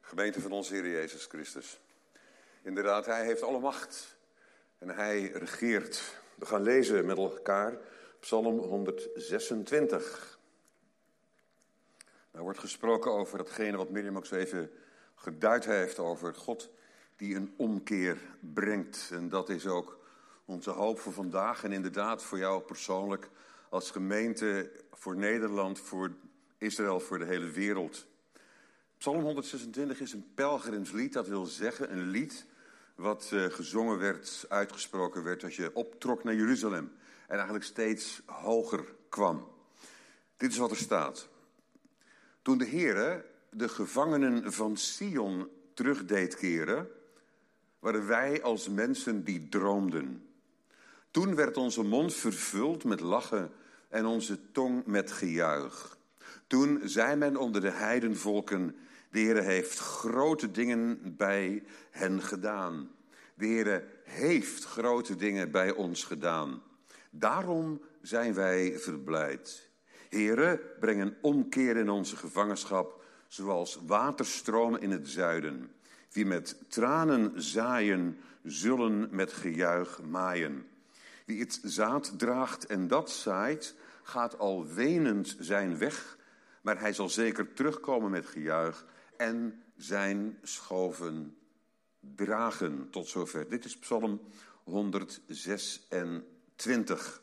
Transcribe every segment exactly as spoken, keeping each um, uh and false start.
Gemeente van onze Heer Jezus Christus. Inderdaad, Hij heeft alle macht en Hij regeert. We gaan lezen met elkaar Psalm honderdzesentwintig. Er wordt gesproken over datgene wat Mirjam ook zo even geduid heeft over God die een omkeer brengt. En dat is ook onze hoop voor vandaag en inderdaad voor jou persoonlijk als gemeente, voor Nederland, voor Israël, voor de hele wereld. Psalm honderdzesentwintig is een pelgrimslied, dat wil zeggen een lied wat uh, gezongen werd, uitgesproken werd als je optrok naar Jeruzalem en eigenlijk steeds hoger kwam. Dit is wat er staat. Toen de Heere de gevangenen van Sion terug deed keren, waren wij als mensen die droomden. Toen werd onze mond vervuld met lachen en onze tong met gejuich. Toen zei men onder de heidenvolken: de Heere heeft grote dingen bij hen gedaan. De Heere heeft grote dingen bij ons gedaan. Daarom zijn wij verblijd. Heere, breng een omkeer in onze gevangenschap, zoals waterstromen in het zuiden. Wie met tranen zaaien, zullen met gejuich maaien. Wie het zaad draagt en dat zaait, gaat al wenend zijn weg, maar hij zal zeker terugkomen met gejuich en zijn schoven dragen. Tot zover. Dit is Psalm honderdzesentwintig.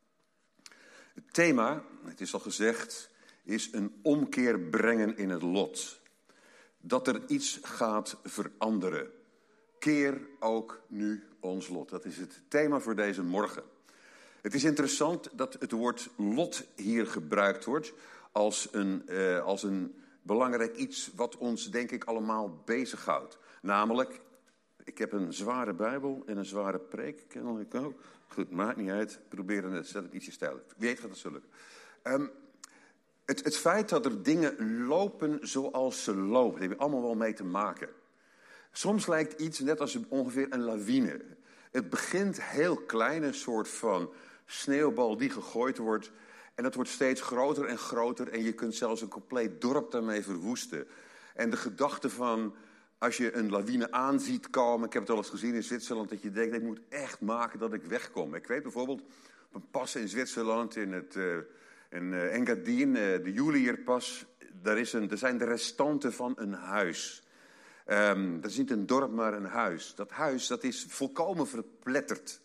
Het thema, het is al gezegd, is een omkeer brengen in het lot. Dat er iets gaat veranderen. Keer ook nu ons lot. Dat is het thema voor deze morgen. Het is interessant dat het woord lot hier gebruikt wordt als een, uh, als een belangrijk iets wat ons, denk ik, allemaal bezighoudt. Namelijk, ik heb een zware Bijbel en een zware preek, kennelijk ook. Goed, maakt niet uit, proberen het, zet het ietsje stijl. Wie weet gaat het zo lukken. Um, het, het feit dat er dingen lopen zoals ze lopen, daar heb je allemaal wel mee te maken. Soms lijkt iets net als ongeveer een lawine. Het begint heel klein, een soort van sneeuwbal die gegooid wordt. En dat wordt steeds groter en groter en je kunt zelfs een compleet dorp daarmee verwoesten. En de gedachte van, als je een lawine aan ziet komen, ik heb het al eens gezien in Zwitserland, dat je denkt, ik moet echt maken dat ik wegkom. Ik weet bijvoorbeeld, op een pas in Zwitserland, in, het, uh, in uh, Engadin, uh, de Julierpas, daar, is een, daar zijn de restanten van een huis. Um, dat is niet een dorp, maar een huis. Dat huis, dat is volkomen verpletterd.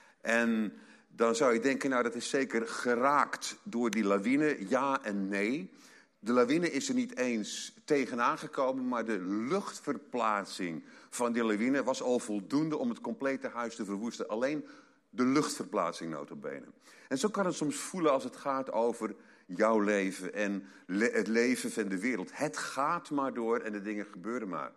En dan zou je denken, nou dat is zeker geraakt door die lawine. Ja en nee. De lawine is er niet eens tegenaan gekomen, maar de luchtverplaatsing van die lawine was al voldoende om het complete huis te verwoesten. Alleen de luchtverplaatsing nota bene. En zo kan het soms voelen als het gaat over jouw leven en le- het leven van de wereld. Het gaat maar door en de dingen gebeuren maar.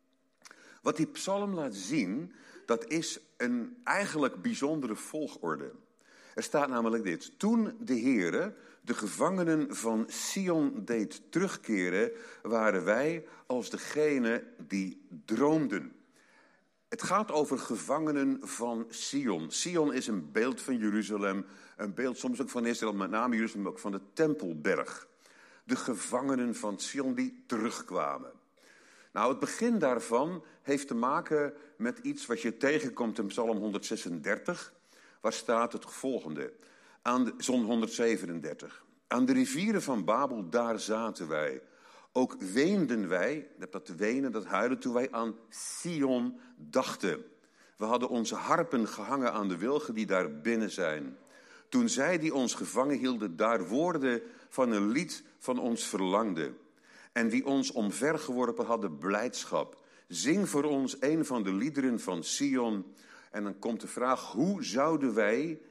Wat die psalm laat zien, dat is een eigenlijk bijzondere volgorde. Er staat namelijk dit. Toen de Heere de gevangenen van Sion deed terugkeren, waren wij als degene die droomden. Het gaat over gevangenen van Sion. Sion is een beeld van Jeruzalem, een beeld soms ook van Israël, met name Jeruzalem, ook van de Tempelberg. De gevangenen van Sion die terugkwamen. Nou, het begin daarvan heeft te maken met iets wat je tegenkomt in Psalm honderdzesendertig. Waar staat het volgende? Aan de, Psalm honderdzevenendertig. Aan de rivieren van Babel, daar zaten wij. Ook weenden wij, dat te wenen, dat huilen, toen wij aan Sion dachten. We hadden onze harpen gehangen aan de wilgen die daar binnen zijn. Toen zij die ons gevangen hielden, daar woorden van een lied van ons verlangden. En wie ons omvergeworpen hadden blijdschap. Zing voor ons een van de liederen van Sion. En dan komt de vraag, hoe zouden wij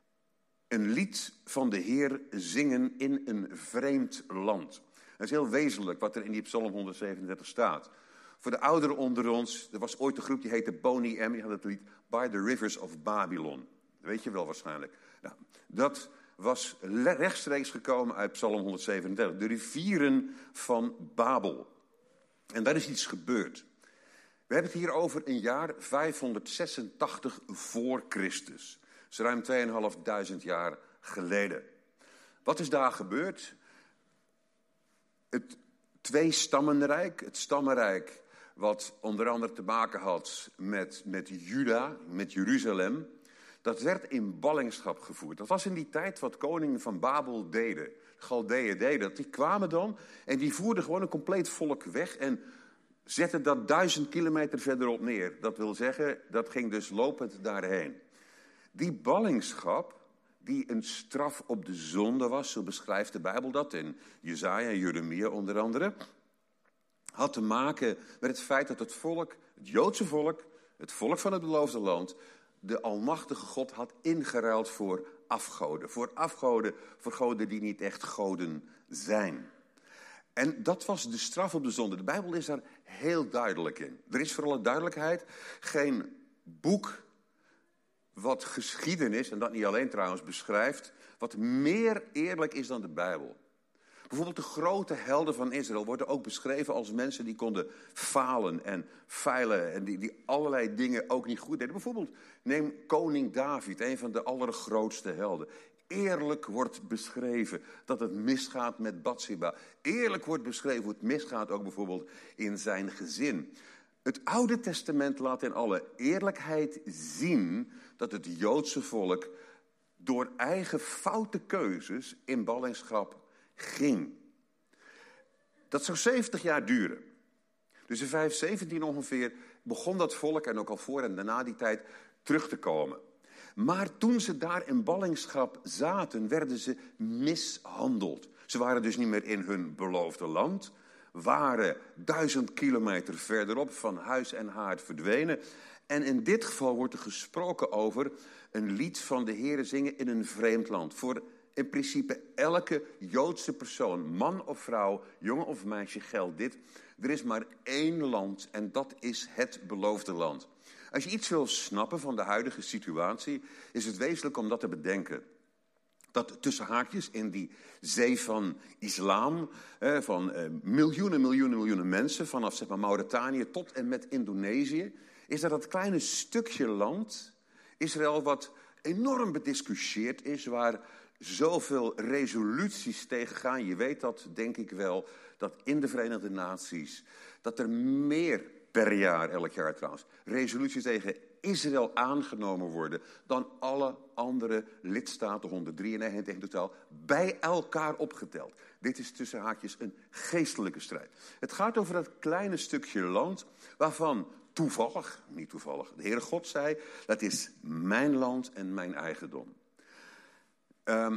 een lied van de Heer zingen in een vreemd land? Dat is heel wezenlijk wat er in die Psalm honderdzevenendertig staat. Voor de ouderen onder ons, er was ooit een groep die heette Boney M. Die had het lied By the Rivers of Babylon. Dat weet je wel waarschijnlijk. Nou, dat was rechtstreeks gekomen uit Psalm honderdzevenendertig. De rivieren van Babel. En daar is iets gebeurd. We hebben het hier over een jaar vijfhonderdzesentachtig voor Christus. Dat is ruim tweeënhalfduizend jaar geleden. Wat is daar gebeurd? Het Twee-stammenrijk, het stammenrijk wat onder andere te maken had met, met Juda, met Jeruzalem, dat werd in ballingschap gevoerd. Dat was in die tijd wat koningen van Babel deden. De Galdeeën deden dat. Die kwamen dan en die voerden gewoon een compleet volk weg en zetten dat duizend kilometer verderop neer. Dat wil zeggen, dat ging dus lopend daarheen. Die ballingschap, die een straf op de zonde was, zo beschrijft de Bijbel dat in Jesaja en Jeremia onder andere, had te maken met het feit dat het volk, het Joodse volk, het volk van het beloofde land, de almachtige God had ingeruild voor afgoden. Voor afgoden, voor goden die niet echt goden zijn. En dat was de straf op de zonde. De Bijbel is daar heel duidelijk in. Er is voor alle duidelijkheid geen boek wat geschiedenis, en dat niet alleen trouwens, beschrijft, wat meer eerlijk is dan de Bijbel. Bijvoorbeeld de grote helden van Israël worden ook beschreven als mensen die konden falen en feilen en die, die allerlei dingen ook niet goed deden. Bijvoorbeeld neem koning David, een van de allergrootste helden. Eerlijk wordt beschreven dat het misgaat met Batsheba. Eerlijk wordt beschreven hoe het misgaat ook bijvoorbeeld in zijn gezin. Het Oude Testament laat in alle eerlijkheid zien dat het Joodse volk door eigen foute keuzes in ballingschap ging. Dat zou zeventig jaar duren. Dus in vijf zeventien ongeveer begon dat volk, en ook al voor en daarna die tijd, terug te komen. Maar toen ze daar in ballingschap zaten, werden ze mishandeld. Ze waren dus niet meer in hun beloofde land, waren duizend kilometer verderop van huis en haard verdwenen. En in dit geval wordt er gesproken over een lied van de Heere zingen in een vreemd land. Voor in principe elke Joodse persoon, man of vrouw, jongen of meisje, geldt dit. Er is maar één land en dat is het beloofde land. Als je iets wil snappen van de huidige situatie, is het wezenlijk om dat te bedenken. Dat tussen haakjes in die zee van islam, eh, van eh, miljoenen, miljoenen, miljoenen mensen, vanaf zeg maar, Mauritanië tot en met Indonesië, is er dat kleine stukje land, Israël, wat enorm bediscussieerd is, waar zoveel resoluties tegen gaan. Je weet dat, denk ik wel, dat in de Verenigde Naties, dat er meer per jaar, elk jaar trouwens, resoluties tegen Israël aangenomen worden dan alle andere lidstaten, honderddrieënnegentig in totaal, bij elkaar opgeteld. Dit is tussen haakjes een geestelijke strijd. Het gaat over dat kleine stukje land waarvan toevallig, niet toevallig, de Heere God zei, dat is mijn land en mijn eigendom. Um,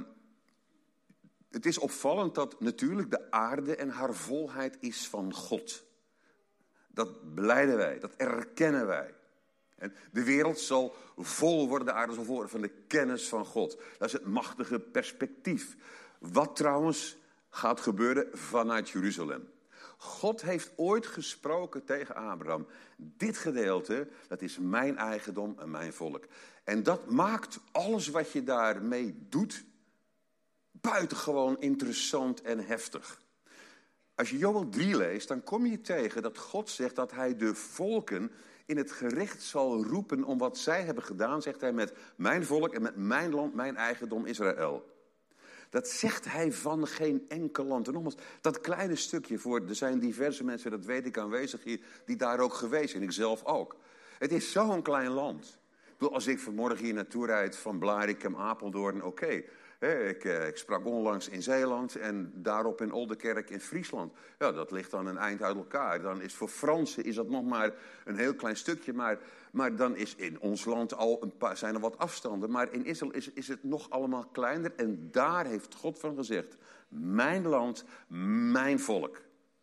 het is opvallend dat natuurlijk de aarde en haar volheid is van God. Dat belijden wij, dat erkennen wij. En de wereld zal vol worden, de aarde zal vol worden van de kennis van God. Dat is het machtige perspectief. Wat trouwens gaat gebeuren vanuit Jeruzalem. God heeft ooit gesproken tegen Abraham. Dit gedeelte, dat is mijn eigendom en mijn volk. En dat maakt alles wat je daarmee doet buitengewoon interessant en heftig. Als je Joël drie leest, dan kom je tegen dat God zegt dat hij de volken in het gericht zal roepen om wat zij hebben gedaan, zegt hij, met mijn volk en met mijn land, mijn eigendom Israël. Dat zegt hij van geen enkel land. En nogmaals, dat kleine stukje voor, er zijn diverse mensen, dat weet ik, aanwezig hier, die daar ook geweest zijn. Ik zelf ook. Het is zo'n klein land. Ik bedoel, als ik vanmorgen hier naartoe rijd van Blarikum, Apeldoorn, oké. Okay. Ik, ik sprak onlangs in Zeeland en daarop in Oldenkerk in Friesland. Ja, dat ligt dan een eind uit elkaar. Dan is voor Fransen is dat nog maar een heel klein stukje. Maar, maar dan is in ons land al een paar, zijn er wat afstanden. Maar in Israël is, is het nog allemaal kleiner. En daar heeft God van gezegd, mijn land, mijn volk.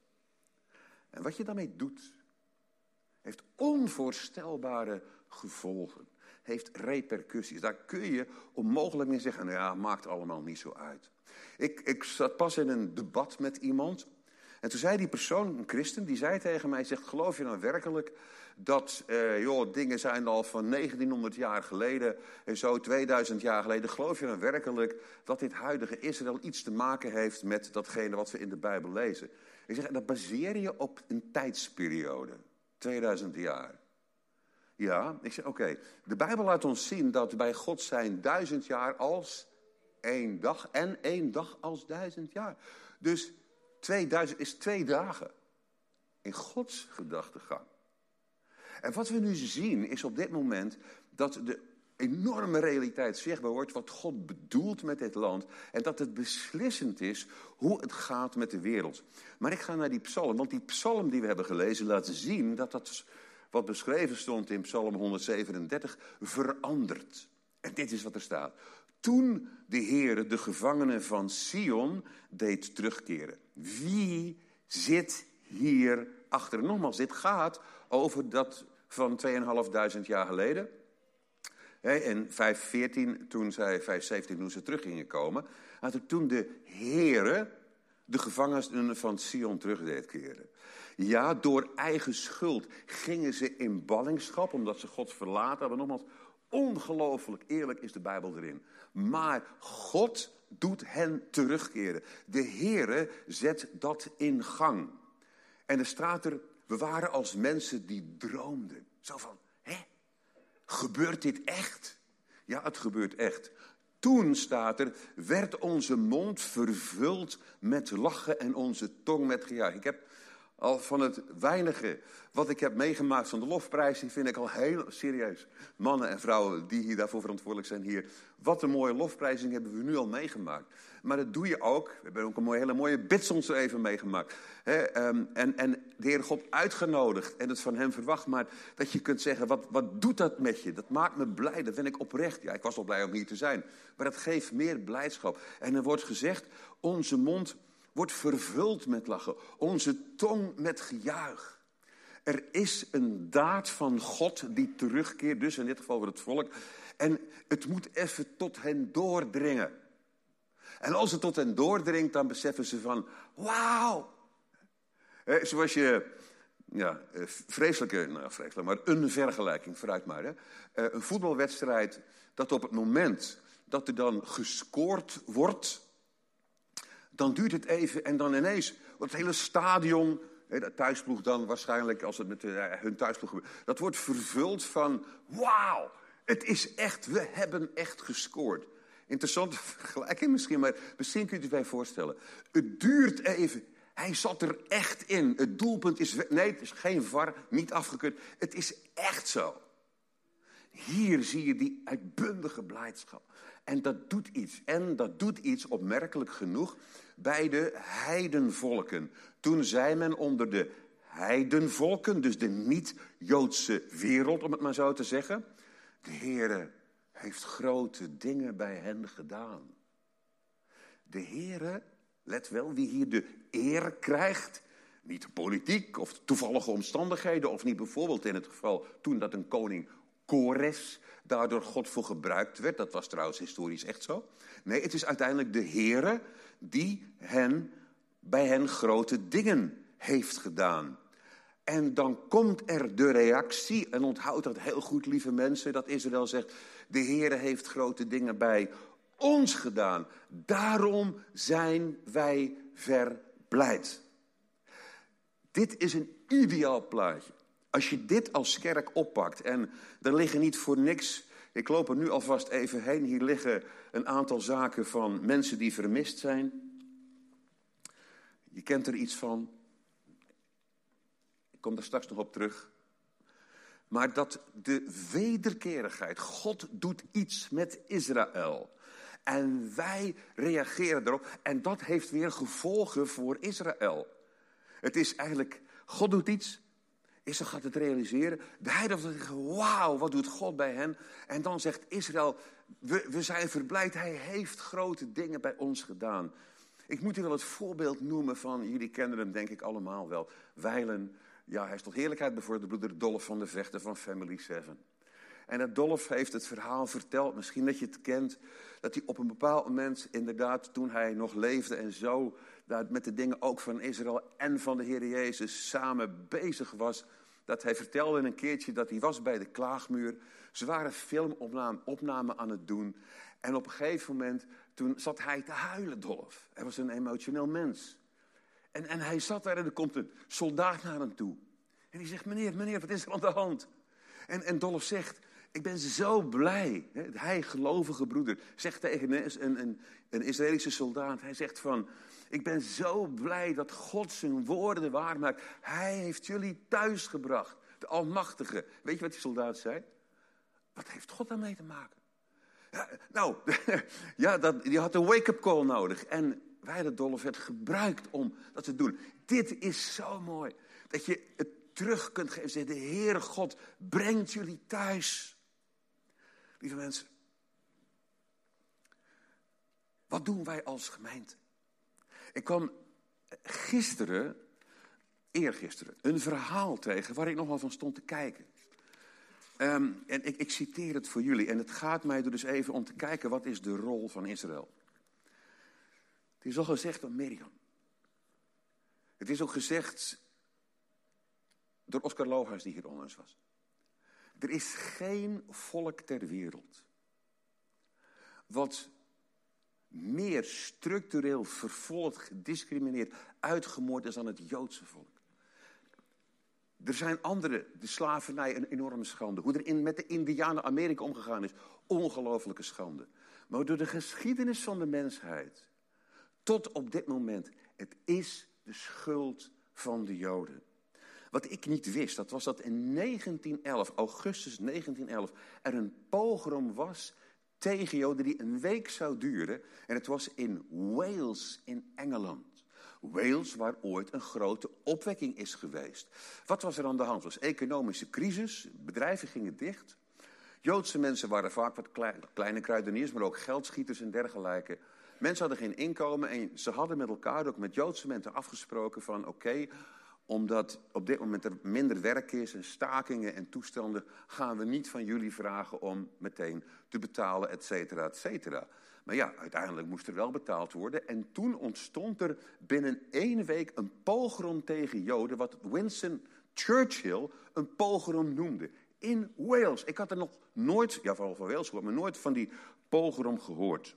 En wat je daarmee doet, heeft onvoorstelbare gevolgen. Heeft repercussies. Daar kun je onmogelijk mee zeggen, nou ja, maakt allemaal niet zo uit. Ik, ik zat pas in een debat met iemand. En toen zei die persoon, een christen, die zei tegen mij, zegt, geloof je nou werkelijk dat, eh, joh, dingen zijn al van negentienhonderd jaar geleden en zo tweeduizend jaar geleden. Geloof je nou werkelijk dat dit huidige Israël iets te maken heeft met datgene wat we in de Bijbel lezen? Ik zeg, dat baseer je op een tijdsperiode, tweeduizend jaar. Ja, ik zeg, oké, okay. De Bijbel laat ons zien dat bij God zijn duizend jaar als één dag en één dag als duizend jaar. Dus tweeduizend is twee dagen. in Gods gedachtegang. En wat we nu zien is op dit moment dat de enorme realiteit zichtbaar wordt wat God bedoelt met dit land. En dat het beslissend is hoe het gaat met de wereld. Maar ik ga naar die psalm, want die psalm die we hebben gelezen laat zien dat dat wat beschreven stond in psalm honderdzevenendertig verandert. En dit is wat er staat. Toen de Heere de gevangenen van Sion deed terugkeren. Wie zit hier achter? Nogmaals, dit gaat over dat van tweeënhalfduizend jaar geleden. In vijf veertien, toen zij vijf zeventien, toen ze terug gingen komen, had er toen de Heere de gevangenen van Sion terug deed keren. Ja, door eigen schuld gingen ze in ballingschap, omdat ze God verlaten hadden. Nogmaals, ongelooflijk eerlijk is de Bijbel erin. Maar God doet hen terugkeren. De Heere zet dat in gang. En er staat er, we waren als mensen die droomden. Zo van, hè? Gebeurt dit echt? Ja, het gebeurt echt. Toen, staat er, werd onze mond vervuld met lachen en onze tong met gejuich. Ik heb al van het weinige wat ik heb meegemaakt van de lofprijzing, vind ik al heel serieus. Mannen en vrouwen die hier daarvoor verantwoordelijk zijn hier. Wat een mooie lofprijzing hebben we nu al meegemaakt. Maar dat doe je ook. We hebben ook een mooie, hele mooie bidsongs er even meegemaakt. He, um, en, en de Heer God uitgenodigd en het van hem verwacht. Maar dat je kunt zeggen, wat, wat doet dat met je? Dat maakt me blij, dat ben ik oprecht. Ja, ik was al blij om hier te zijn. Maar dat geeft meer blijdschap. En er wordt gezegd, onze mond wordt vervuld met lachen. Onze tong met gejuich. Er is een daad van God die terugkeert, dus in dit geval voor het volk. En het moet even tot hen doordringen. En als het tot hen doordringt, dan beseffen ze van, wauw. Eh, zoals je, ja, vreselijke, nou vreselijk, maar een vergelijking, vooruit maar. Hè. Eh, een voetbalwedstrijd, dat op het moment dat er dan gescoord wordt, dan duurt het even en dan ineens wordt het hele stadion, de thuisploeg dan waarschijnlijk, als het met hun thuisploeg gebeurt, dat wordt vervuld van, wauw, het is echt, we hebben echt gescoord. Interessante vergelijking misschien, maar misschien kunt u het bij voorstellen. Het duurt even, hij zat er echt in. Het doelpunt is, nee, het is geen V A R, niet afgekeurd. Het is echt zo. Hier zie je die uitbundige blijdschap. En dat doet iets. En dat doet iets, opmerkelijk genoeg, bij de heidenvolken. Toen zei men onder de heidenvolken, dus de niet-Joodse wereld, om het maar zo te zeggen, de Heere heeft grote dingen bij hen gedaan. De Heere, let wel, wie hier de eer krijgt, niet de politiek of toevallige omstandigheden, of niet bijvoorbeeld in het geval toen dat een koning Kores daardoor God voor gebruikt werd. Dat was trouwens historisch echt zo. Nee, het is uiteindelijk de Heere die hen, bij hen grote dingen heeft gedaan. En dan komt er de reactie, en onthoud dat heel goed, lieve mensen, dat Israël zegt, de Heere heeft grote dingen bij ons gedaan. Daarom zijn wij verblijd. Dit is een ideaal plaatje. Als je dit als kerk oppakt, en er liggen niet voor niks, ik loop er nu alvast even heen, hier liggen een aantal zaken van mensen die vermist zijn. Je kent er iets van. Ik kom daar straks nog op terug. Maar dat de wederkerigheid, God doet iets met Israël. En wij reageren erop. En dat heeft weer gevolgen voor Israël. Het is eigenlijk, God doet iets. Israël gaat het realiseren. De heidenen zeggen, wauw, wat doet God bij hen? En dan zegt Israël, we, we zijn verblijd. Hij heeft grote dingen bij ons gedaan. Ik moet u wel het voorbeeld noemen van, jullie kennen hem denk ik allemaal wel. Wijlen, ja, hij is tot heerlijkheid bevorderd, de broeder Dolf van de Vechter van Family Seven. En dat Dolf heeft het verhaal verteld, misschien dat je het kent, dat hij op een bepaald moment, inderdaad, toen hij nog leefde en zo, met de dingen ook van Israël en van de Heer Jezus samen bezig was, dat hij vertelde een keertje dat hij was bij de klaagmuur. Ze waren filmopname opname aan het doen. En op een gegeven moment, toen zat hij te huilen, Dolf. Hij was een emotioneel mens. En, en hij zat daar en er komt een soldaat naar hem toe. En die zegt, meneer, meneer, wat is er aan de hand? En, en Dolf zegt, ik ben zo blij. Hij, gelovige broeder, zegt tegen een, een, een Israëlische soldaat, hij zegt van, Ik ben zo blij dat God zijn woorden waar maakt. Hij heeft jullie thuisgebracht. De Almachtige. Weet je wat die soldaat zei? Wat heeft God daarmee te maken? Ja, nou, ja, dat, die had een wake-up call nodig. En Weiler werd gebruikt om dat te doen. Dit is zo mooi. Dat je het terug kunt geven. Zeg, de Heere God brengt jullie thuis. Lieve mensen. Wat doen wij als gemeente? Ik kwam gisteren, eergisteren, een verhaal tegen waar ik nogal van stond te kijken. Um, en ik, ik citeer het voor jullie. En het gaat mij er dus even om te kijken, wat is de rol van Israël? Het is al gezegd door Mirjam. Het is ook gezegd door Oscar Lohuis, die hier onlangs was. Er is geen volk ter wereld wat meer structureel vervolgd, gediscrimineerd, uitgemoord is dan het Joodse volk. Er zijn andere, de slavernij een enorme schande. Hoe er in, met de Indianen Amerika omgegaan is, ongelofelijke schande. Maar door de geschiedenis van de mensheid, tot op dit moment, het is de schuld van de Joden. Wat ik niet wist, dat was dat in negentien elf, augustus negentien elf, er een pogrom was tegen Joden die een week zou duren. En het was in Wales in Engeland. Wales, waar ooit een grote opwekking is geweest. Wat was er aan de hand? Het was economische crisis, bedrijven gingen dicht. Joodse mensen waren vaak wat klein, kleine kruideniers, maar ook geldschieters en dergelijke. Mensen hadden geen inkomen en ze hadden met elkaar, ook met Joodse mensen, afgesproken van oké, okay, omdat op dit moment er minder werk is en stakingen en toestanden, gaan we niet van jullie vragen om meteen te betalen, et cetera, et cetera. Maar ja, uiteindelijk moest er wel betaald worden. En toen ontstond er binnen één week een pogrom tegen Joden, wat Winston Churchill een pogrom noemde. In Wales. Ik had er nog nooit, ja vooral van Wales gehoord, maar nooit van die pogrom gehoord.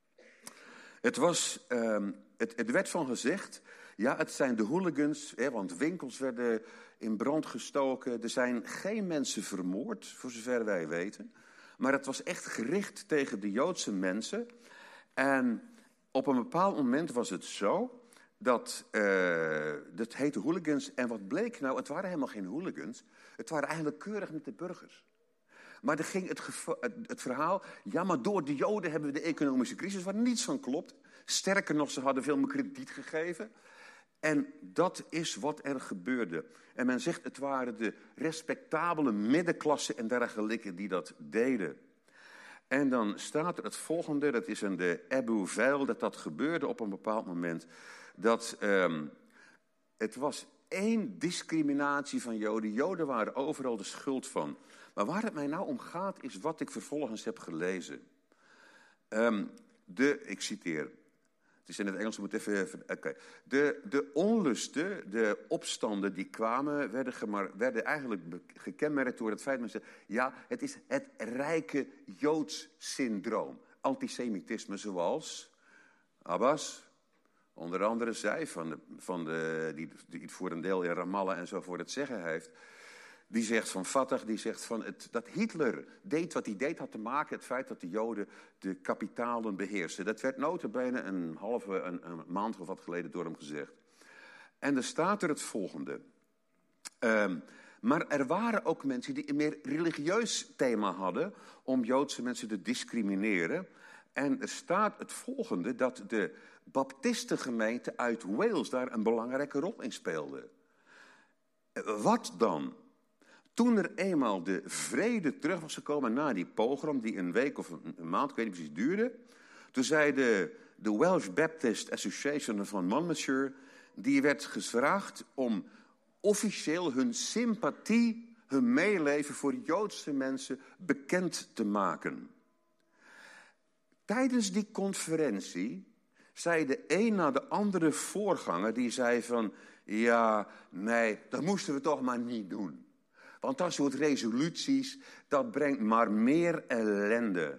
Het was, um, het, het werd van gezegd, ja, het zijn de hooligans, hè, want winkels werden in brand gestoken. Er zijn geen mensen vermoord, voor zover wij weten. Maar het was echt gericht tegen de Joodse mensen. En op een bepaald moment was het zo dat, uh, dat heette hooligans. En wat bleek nou, het waren helemaal geen hooligans. Het waren eigenlijk keurig met de burgers. Maar er ging het, gevo- het verhaal, ja, maar door de Joden hebben we de economische crisis, waar niets van klopt. Sterker nog, ze hadden veel meer krediet gegeven. En dat is wat er gebeurde. En men zegt, het waren de respectabele middenklasse en dergelijke die dat deden. En dan staat er het volgende, dat is in de Abu Veil, dat dat gebeurde op een bepaald moment. Dat um, het was één discriminatie van Joden. Joden waren overal de schuld van. Maar waar het mij nou om gaat, is wat ik vervolgens heb gelezen. Um, de, ik citeer... Het is in het Engels, moet even... even okay. de, de onlusten, de opstanden die kwamen, werden, gemar, werden eigenlijk gekenmerkt door het feit dat mensen... Ja, het is het rijke Joods-syndroom. Antisemitisme zoals Abbas, onder andere zij, van de, van de, die, die het voor een deel in Ramallah en zo voor het zeggen heeft... Die zegt van Fatah, die zegt van het, dat Hitler deed wat hij deed, had te maken het feit dat de Joden de kapitalen beheersten. Dat werd nota bene een halve een, een maand of wat geleden door hem gezegd. En er staat er het volgende. Um, maar er waren ook mensen die een meer religieus thema hadden om Joodse mensen te discrimineren. En er staat het volgende, dat de baptistengemeente uit Wales daar een belangrijke rol in speelde. Wat dan? Toen er eenmaal de vrede terug was gekomen na die pogrom, die een week of een, een maand, ik weet niet precies, duurde. Toen zei de, de Welsh Baptist Association van Monmouthshire, die werd gevraagd om officieel hun sympathie, hun meeleven voor Joodse mensen bekend te maken. Tijdens die conferentie zei de een na de andere voorganger, die zei van, ja, nee, dat moesten we toch maar niet doen. Want dat soort resoluties, dat brengt maar meer ellende.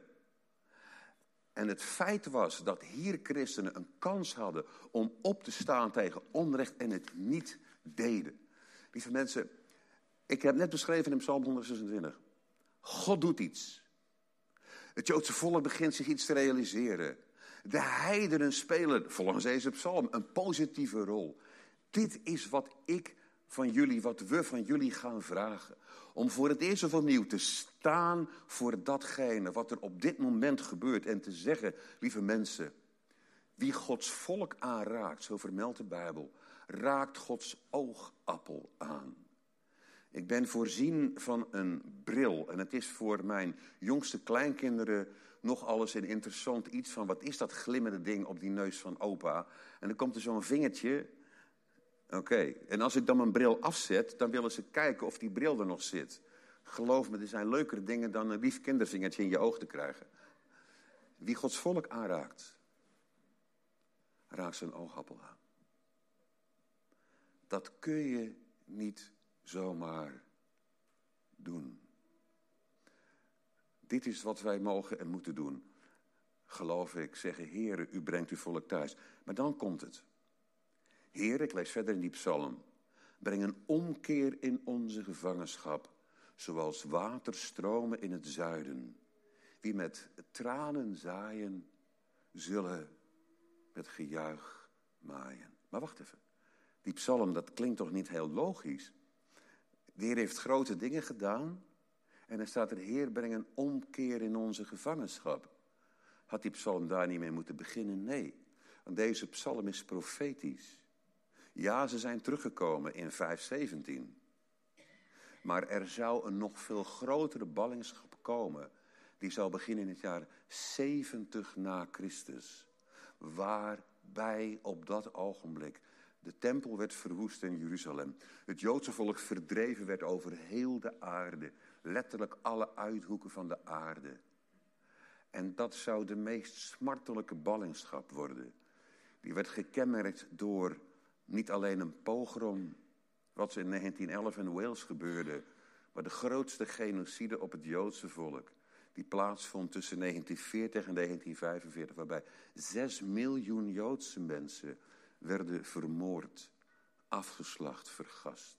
En het feit was dat hier christenen een kans hadden om op te staan tegen onrecht en het niet deden. Lieve mensen, ik heb net beschreven in Psalm honderdzesentwintig. God doet iets. Het Joodse volk begint zich iets te realiseren. De heidenen spelen, volgens deze psalm, een positieve rol. Dit is wat ik van jullie, wat we van jullie gaan vragen. Om voor het eerst of opnieuw te staan voor datgene wat er op dit moment gebeurt. En te zeggen, lieve mensen, wie Gods volk aanraakt, zo vermeldt de Bijbel, raakt Gods oogappel aan. Ik ben voorzien van een bril en het is voor mijn jongste kleinkinderen nog alles een interessant iets van, wat is dat glimmende ding op die neus van opa? En dan komt er zo'n vingertje. Oké, okay. En als ik dan mijn bril afzet, dan willen ze kijken of die bril er nog zit. Geloof me, er zijn leukere dingen dan een lief kindervingertje in je oog te krijgen. Wie Gods volk aanraakt, raakt zijn oogappel aan. Dat kun je niet zomaar doen. Dit is wat wij mogen en moeten doen. Geloof ik, zeggen, Heere, u brengt uw volk thuis. Maar dan komt het. Heer, ik lees verder in die psalm. Breng een omkeer in onze gevangenschap, zoals waterstromen in het zuiden. Wie met tranen zaaien, zullen met gejuich maaien. Maar wacht even. Die psalm, dat klinkt toch niet heel logisch? De Heer heeft grote dingen gedaan. En dan staat er, Heer, breng een omkeer in onze gevangenschap. Had die psalm daar niet mee moeten beginnen? Nee. Want deze psalm is profetisch. Ja, ze zijn teruggekomen in vijf zeventien. Maar er zou een nog veel grotere ballingschap komen. Die zou beginnen in het jaar zeventig na Christus. Waarbij op dat ogenblik de tempel werd verwoest in Jeruzalem. Het Joodse volk verdreven werd over heel de aarde. Letterlijk alle uithoeken van de aarde. En dat zou de meest smartelijke ballingschap worden. Die werd gekenmerkt door niet alleen een pogrom, wat in negentien elf in Wales gebeurde, maar de grootste genocide op het Joodse volk. Die plaatsvond tussen negentien veertig en negentien vijfenveertig, waarbij zes miljoen Joodse mensen werden vermoord, afgeslacht, vergast.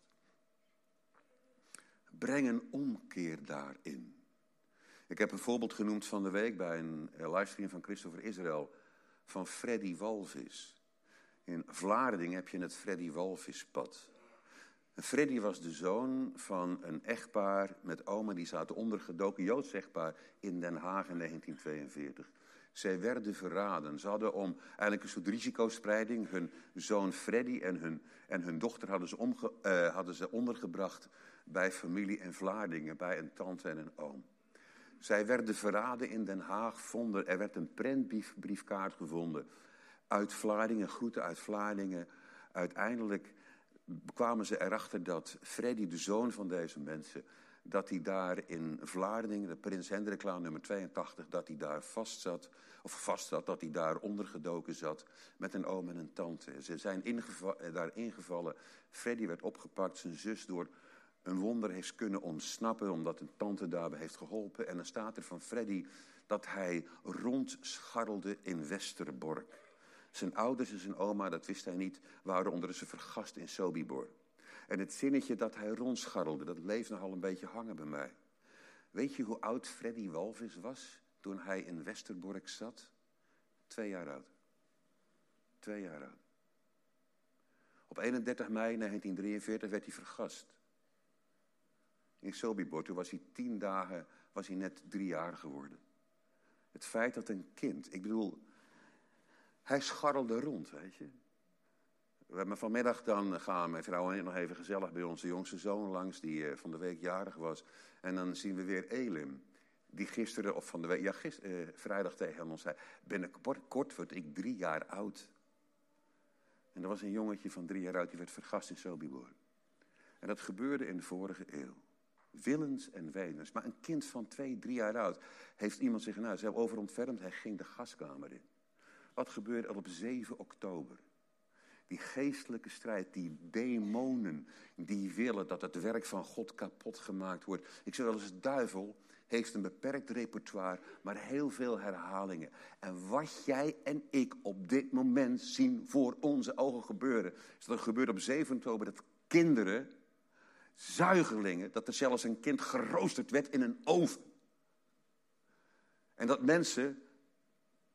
Breng een omkeer daarin. Ik heb een voorbeeld genoemd van de week bij een livestream van Christopher Israël van Freddy Walvis. In Vlaardingen heb je het Freddy Walvispad. Freddy was de zoon van een echtpaar met oma, die zaten ondergedoken, Joods echtpaar, in Den Haag in negentien tweeënveertig. Zij werden verraden. Ze hadden om eigenlijk een soort risicospreiding hun zoon Freddy en hun, en hun dochter hadden ze, omge, uh, hadden ze ondergebracht bij familie in Vlaardingen, bij een tante en een oom. Zij werden verraden in Den Haag, vonden, er werd een prentbriefkaart gevonden uit Vlaardingen, groeten uit Vlaardingen. Uiteindelijk kwamen ze erachter dat Freddy, de zoon van deze mensen, dat hij daar in Vlaardingen, de Prins Hendriklaan nummer tweeëntachtig, dat hij daar vast zat, of vast zat, dat hij daar ondergedoken zat met een oom en een tante. Ze zijn ingeva- daar ingevallen. Freddy werd opgepakt, zijn zus door een wonder heeft kunnen ontsnappen, omdat een tante daarbij heeft geholpen. En dan staat er van Freddy dat hij rondscharrelde in Westerbork. Zijn ouders en zijn oma, dat wist hij niet, waren ondertussen vergast in Sobibor. En het zinnetje dat hij rondscharrelde, dat bleef nogal een beetje hangen bij mij. Weet je hoe oud Freddy Walvis was toen hij in Westerbork zat? Twee jaar oud. Twee jaar oud. Op eenendertig mei negentien drieënveertig werd hij vergast. In Sobibor, toen was hij tien dagen, was hij net drie jaar geworden. Het feit dat een kind, ik bedoel, hij scharrelde rond, weet je. We hebben vanmiddag dan gaan mijn vrouw en ik nog even gezellig bij onze jongste zoon langs, die uh, van de week jarig was. En dan zien we weer Elim, die gisteren, of van de week, ja, gister, uh, vrijdag tegen ons zei, binnenkort word ik drie jaar oud. En er was een jongetje van drie jaar oud, die werd vergast in Sobibor. En dat gebeurde in de vorige eeuw. Willens en wetens. Maar een kind van twee, drie jaar oud heeft iemand zich nou, ze over ontfermd, hij ging de gaskamer in. Wat gebeurde er op zeven oktober? Die geestelijke strijd, die demonen, die willen dat het werk van God kapot gemaakt wordt. Ik zeg wel eens, de duivel heeft een beperkt repertoire, maar heel veel herhalingen. En wat jij en ik op dit moment zien voor onze ogen gebeuren, is dat er gebeurt op zeven oktober dat kinderen, zuigelingen, dat er zelfs een kind geroosterd werd in een oven. En dat mensen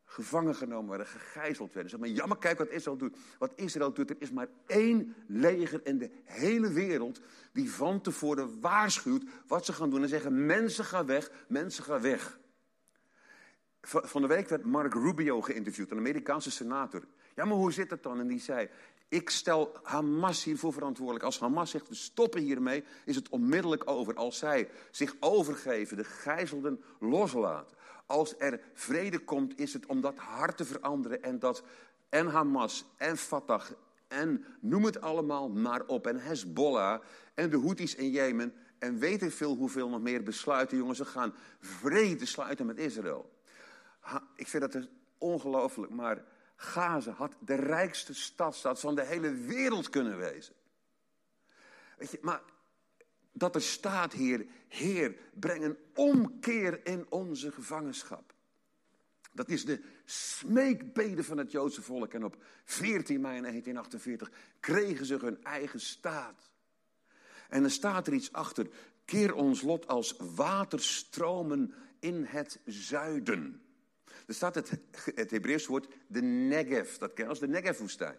gevangen genomen werden, gegijzeld werden. Zeg maar, ja, maar kijk wat Israël doet. Wat Israël doet, er is maar één leger in de hele wereld die van tevoren waarschuwt wat ze gaan doen. En zeggen, mensen gaan weg, mensen gaan weg. Van de week werd Mark Rubio geïnterviewd, een Amerikaanse senator. Ja, maar hoe zit het dan? En die zei, ik stel Hamas hiervoor verantwoordelijk. Als Hamas zegt, we stoppen hiermee, is het onmiddellijk over. Als zij zich overgeven, de gijzelden loslaten. Als er vrede komt, is het om dat hart te veranderen. En dat en Hamas en Fatah en noem het allemaal maar op. En Hezbollah en de Houthis in Jemen. En weet ik veel hoeveel nog meer besluiten. Jongens, ze gaan vrede sluiten met Israël. Ha, ik vind dat ongelooflijk, maar Gaza had de rijkste stadstad van de hele wereld kunnen wezen. Weet je, maar dat er staat hier, Heer, breng een omkeer in onze gevangenschap. Dat is de smeekbede van het Joodse volk. En op veertien mei negentien achtenveertig kregen ze hun eigen staat. En er staat er iets achter. Keer ons lot als waterstromen in het zuiden. Er staat het, het Hebreeuws woord de Negev. Dat ken je als de Negev-woestijn.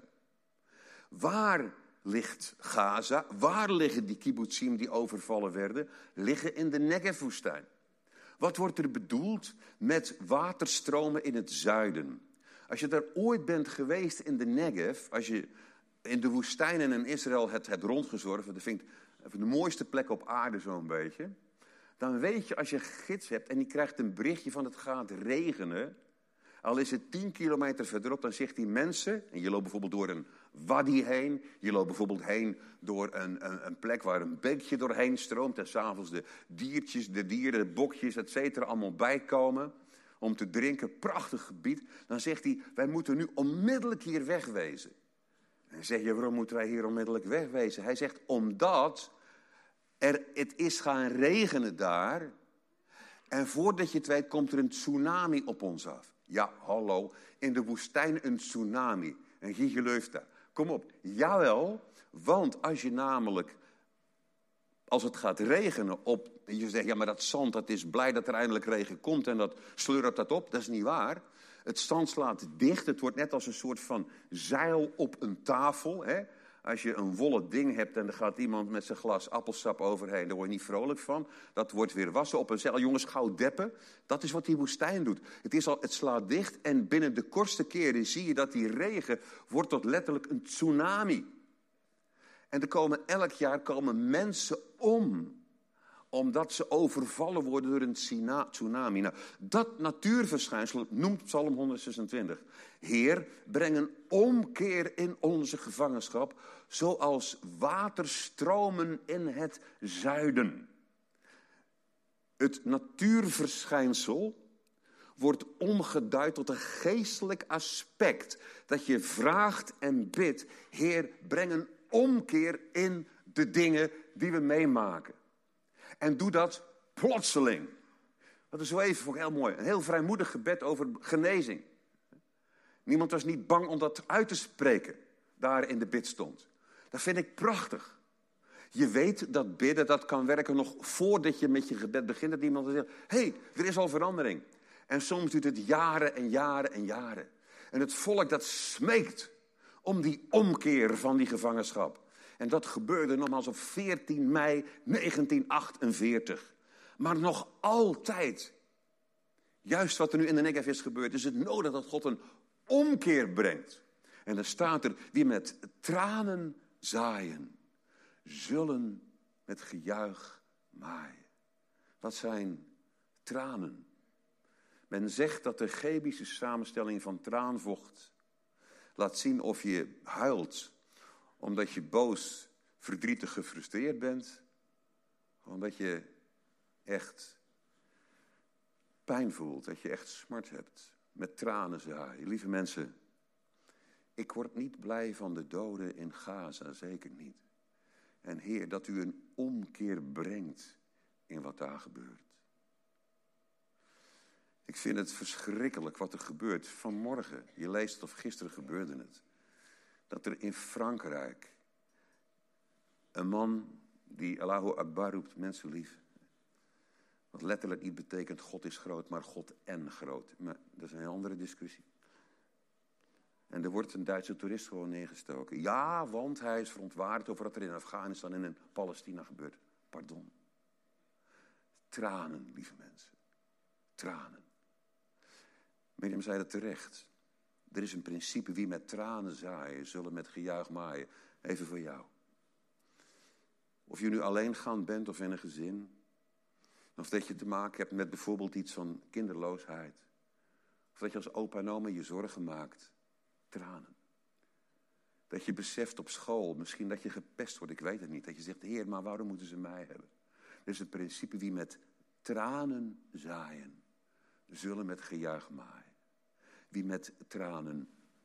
Waar ligt Gaza? Waar liggen die kibbutzim die overvallen werden? Liggen in de Negev-woestijn. Wat wordt er bedoeld met waterstromen in het zuiden? Als je daar ooit bent geweest in de Negev, als je in de woestijnen in Israël hebt, hebt rondgezworven, dat vind ik de mooiste plek op aarde zo'n beetje. Dan weet je, als je een gids hebt en die krijgt een berichtje van het gaat regenen, al is het tien kilometer verderop, dan zegt die mensen, en je loopt bijvoorbeeld door een wadi heen, je loopt bijvoorbeeld heen door een, een, een plek waar een beekje doorheen stroomt en s'avonds de diertjes, de dieren, de bokjes, et cetera, allemaal bijkomen om te drinken, prachtig gebied. Dan zegt hij, wij moeten nu onmiddellijk hier wegwezen. En dan zeg je, waarom moeten wij hier onmiddellijk wegwezen? Hij zegt, omdat er, het is gaan regenen daar en voordat je het weet komt er een tsunami op ons af. Ja, hallo, in de woestijn een tsunami. En Guy gelooft daar. Kom op, jawel, want als je namelijk, als het gaat regenen op, en je zegt, ja maar dat zand, dat is blij dat er eindelijk regen komt en dat sleurt dat op, dat is niet waar. Het zand slaat dicht, het wordt net als een soort van zeil op een tafel, hè. Als je een wollen ding hebt en er gaat iemand met zijn glas appelsap overheen, daar word je niet vrolijk van. Dat wordt weer wassen op een zeil. Jongens, gauw deppen. Dat is wat die woestijn doet. Het, is al, het slaat dicht en binnen de kortste keren zie je dat die regen wordt tot letterlijk een tsunami. En er komen elk jaar komen mensen om, omdat ze overvallen worden door een tsunami. Nou, dat natuurverschijnsel noemt Psalm honderdzesentwintig. Heer, breng een omkeer in onze gevangenschap, zoals waterstromen in het zuiden. Het natuurverschijnsel wordt omgeduid tot een geestelijk aspect. Dat je vraagt en bidt, Heer, breng een omkeer in de dingen die we meemaken. En doe dat plotseling. Dat is zo even, vond ik heel mooi. Een heel vrijmoedig gebed over genezing. Niemand was niet bang om dat uit te spreken. Daar in de bidstond. Dat vind ik prachtig. Je weet dat bidden, dat kan werken nog voordat je met je gebed begint. Dat iemand zegt, hé, hey, er is al verandering. En soms duurt het jaren en jaren en jaren. En het volk dat smeekt om die omkeer van die gevangenschap. En dat gebeurde nogmaals op veertien mei negentien achtenveertig. Maar nog altijd, juist wat er nu in de Negev is gebeurd, is het nodig dat God een omkeer brengt. En dan staat er, wie met tranen zaaien, zullen met gejuich maaien. Wat zijn tranen? Men zegt dat de chemische samenstelling van traanvocht laat zien of je huilt omdat je boos, verdrietig, gefrustreerd bent. Omdat je echt pijn voelt, dat je echt smart hebt. Met tranen zaaien. Lieve mensen, ik word niet blij van de doden in Gaza, zeker niet. En Heer, dat u een omkeer brengt in wat daar gebeurt. Ik vind het verschrikkelijk wat er gebeurt vanmorgen. Je leest het of gisteren gebeurde het. Dat er in Frankrijk een man die Allahu Akbar roept, mensen lief. wat letterlijk niet betekent God is groot, maar God en groot. Maar dat is een andere discussie. En er wordt een Duitse toerist gewoon neergestoken. Ja, want hij is verontwaardigd over wat er in Afghanistan en in Palestina gebeurt. Pardon. Tranen, lieve mensen. Tranen. Mirjam zei dat terecht. Er is een principe, wie met tranen zaaien, zullen met gejuich maaien. Even voor jou. Of je nu alleengaand bent of in een gezin. Of dat je te maken hebt met bijvoorbeeld iets van kinderloosheid. Of dat je als opa en oma je zorgen maakt. Tranen. Dat je beseft op school, misschien dat je gepest wordt, ik weet het niet. Dat je zegt, Heer, maar waarom moeten ze mij hebben? Dat is het principe, wie met tranen zaaien, zullen met gejuich maaien. Wie met tranen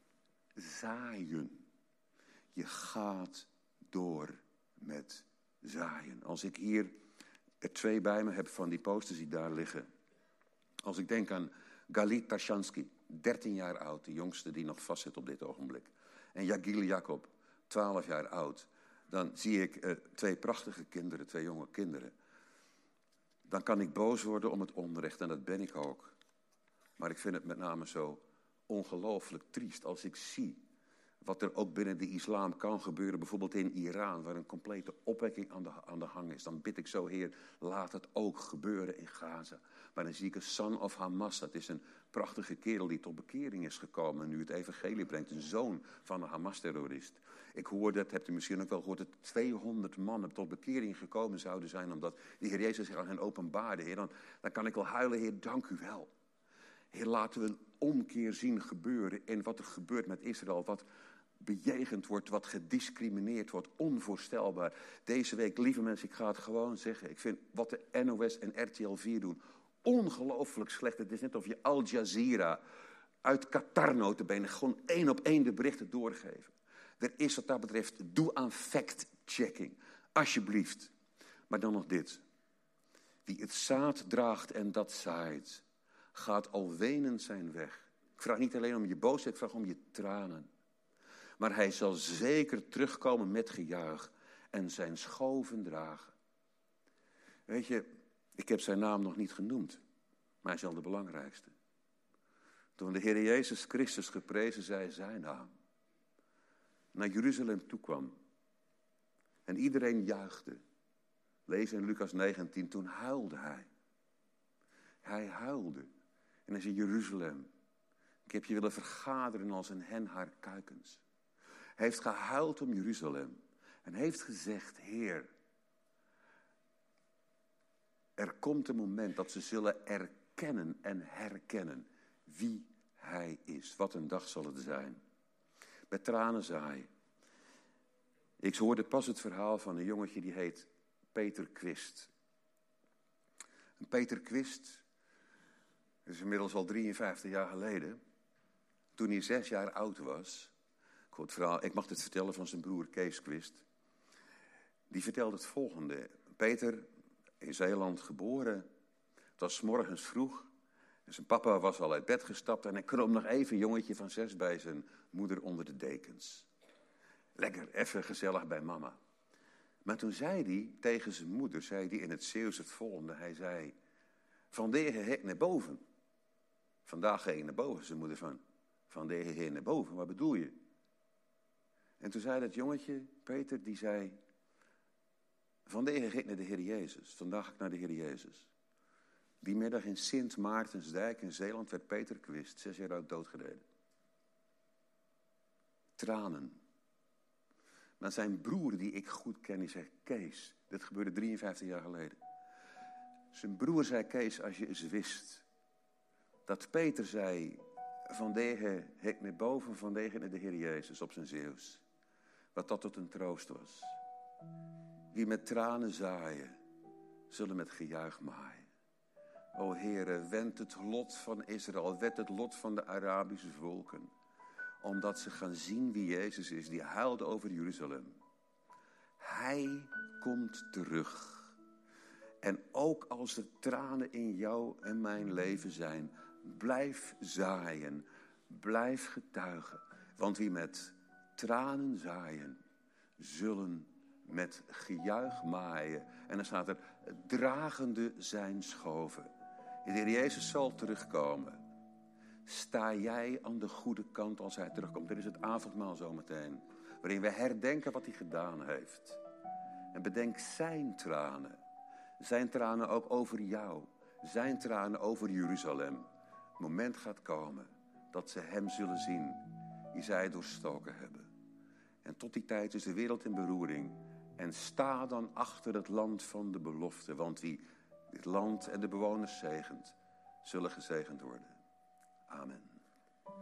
zaaien. Je gaat door met zaaien. Als ik hier er twee bij me heb van die posters die daar liggen. Als ik denk aan Galit Tashansky, dertien jaar oud, de jongste die nog vastzit op dit ogenblik. En Jagil Jacob, twaalf jaar oud. Dan zie ik uh, twee prachtige kinderen, twee jonge kinderen. Dan kan ik boos worden om het onrecht en dat ben ik ook. Maar ik vind het met name zo ongelooflijk triest als ik zie wat er ook binnen de islam kan gebeuren. Bijvoorbeeld in Iran, waar een complete opwekking aan de, aan de hang is. Dan bid ik zo, Heer, laat het ook gebeuren in Gaza. Maar dan zie ik een son of Hamas. Dat is een prachtige kerel die tot bekering is gekomen en nu het evangelie brengt. Een zoon van een Hamas-terrorist. Ik hoorde, dat hebt u misschien ook wel gehoord, dat tweehonderd mannen tot bekering gekomen zouden zijn. Omdat de Heer Jezus zich aan hen openbaarde. Heer, dan, dan kan ik wel huilen, Heer, dank u wel. Heer, laten we een omkeer zien gebeuren in wat er gebeurt met Israël. Wat bejegend wordt, wat gediscrimineerd wordt, onvoorstelbaar. Deze week, lieve mensen, ik ga het gewoon zeggen. Ik vind wat de N O S en R T L vier doen ongelooflijk slecht. Het is net of je Al Jazeera uit Qatar notabene gewoon één op één de berichten doorgeven. Er is wat dat betreft, doe aan fact-checking. Alsjeblieft. Maar dan nog dit. Wie het zaad draagt en dat zaait, gaat al wenend zijn weg. Ik vraag niet alleen om je boosheid, ik vraag om je tranen. Maar hij zal zeker terugkomen met gejuich en zijn schoven dragen. Weet je, ik heb zijn naam nog niet genoemd, maar hij is wel de belangrijkste. Toen de Heer Jezus Christus, geprezen zij zijn naam, naar Jeruzalem toekwam en iedereen juichte. Lees in Lucas negentien, toen huilde hij. Hij huilde. En hij zei, Jeruzalem, ik heb je willen vergaderen als een hen haar kuikens. Hij heeft gehuild om Jeruzalem. En heeft gezegd, Heer, er komt een moment dat ze zullen erkennen en herkennen wie hij is. Wat een dag zal het zijn. Met tranen zaaien. Ik hoorde pas het verhaal van een jongetje die heet Peter Quist. En Peter Quist, dat is inmiddels al drieënvijftig jaar geleden, toen hij zes jaar oud was. Ik, het verhaal, ik mag het vertellen van zijn broer Kees Quist. Die vertelde het volgende. Peter, in Zeeland geboren. Het was 's morgens vroeg. En zijn papa was al uit bed gestapt. En hij kroop nog even, jongetje van zes, bij zijn moeder onder de dekens. Lekker, even gezellig bij mama. Maar toen zei hij tegen zijn moeder, zei hij in het Zeeuws het volgende. Hij zei, van deze hek naar boven. Vandaag ga ik naar boven. Zijn moeder van, van deze hek naar boven, wat bedoel je? En toen zei dat jongetje, Peter, die zei, van deze ga ik naar de Heer Jezus. Vandaag ga ik naar de Heer Jezus. Die middag in Sint Maartensdijk in Zeeland werd Peter Quist, zes jaar oud, doodgereden. Tranen. Maar zijn broer, die ik goed ken, die zegt, Kees, dit gebeurde drieënvijftig jaar geleden. Zijn broer zei, Kees, als je eens wist dat Peter zei, van deze hek naar boven, van deze naar de Heer Jezus op zijn Zeeuws. Wat dat tot een troost was. Wie met tranen zaaien, zullen met gejuich maaien. O Heere, wend het lot van Israël, wend het lot van de Arabische volken. Omdat ze gaan zien wie Jezus is, die huilde over Jeruzalem. Hij komt terug. En ook als er tranen in jou en mijn leven zijn, blijf zaaien, blijf getuigen. Want wie met tranen zaaien, zullen met gejuich maaien. En dan staat er, dragende zijn schoven. De Heer Jezus zal terugkomen. Sta jij aan de goede kant als hij terugkomt? Er is het avondmaal zometeen, waarin we herdenken wat hij gedaan heeft. En bedenk zijn tranen. Zijn tranen ook over jou. Zijn tranen over Jeruzalem. Het moment gaat komen dat ze hem zullen zien die zij doorstoken hebben. En tot die tijd is de wereld in beroering. En sta dan achter het land van de belofte. Want wie dit land en de bewoners zegent, zullen gezegend worden. Amen.